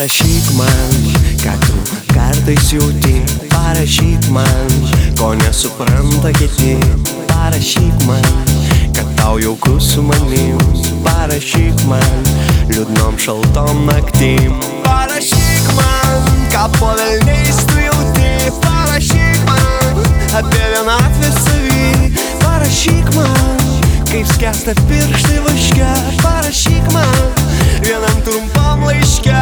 Parašyk man, ką tu kartais jauti. Parašyk man, ko nesupranta kiti. Parašyk man, kad tau jauku su manim. Parašyk man, liūdnom šaltom naktim. Parašyk man, ką po velniais tu jauti. Parašyk man, apie vienatvę savy. Parašyk man, kaip skęsta pirštai vaške. Parašyk man, vienam trumpam laiške.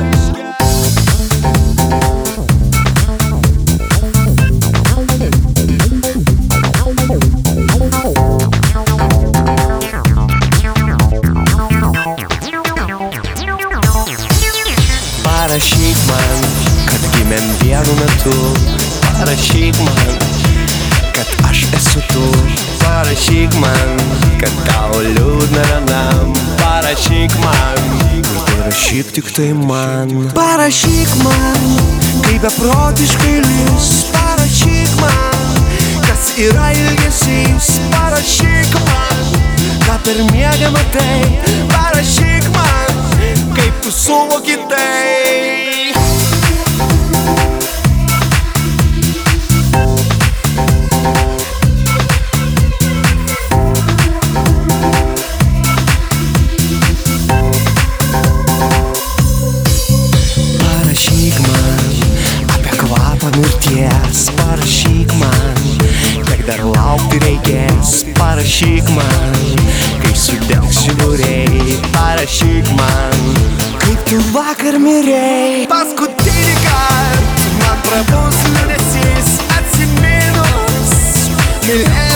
Parašyk man, kad gimėm vienu metu. Parašyk man, kad aš esu tu. Parašyk man, kad tau liūdna vienam. Parašyk man, ir tai rašyk tik tai man. Parašyk man, kaip beprotiškai lis. Parašyk man, kas yra ilgesys. Parašyk man, ką per miegą matai. Parašyk man, kaip tu suvoki tai. Mirties, parašyk man, kiek dar laukti reikės. Parašyk man, kai sudegsiu niūriai. Parašyk man, kaip tu vakar mirei. Paskutinį kart man prabus liūdesys, atsiminus mylėjimą.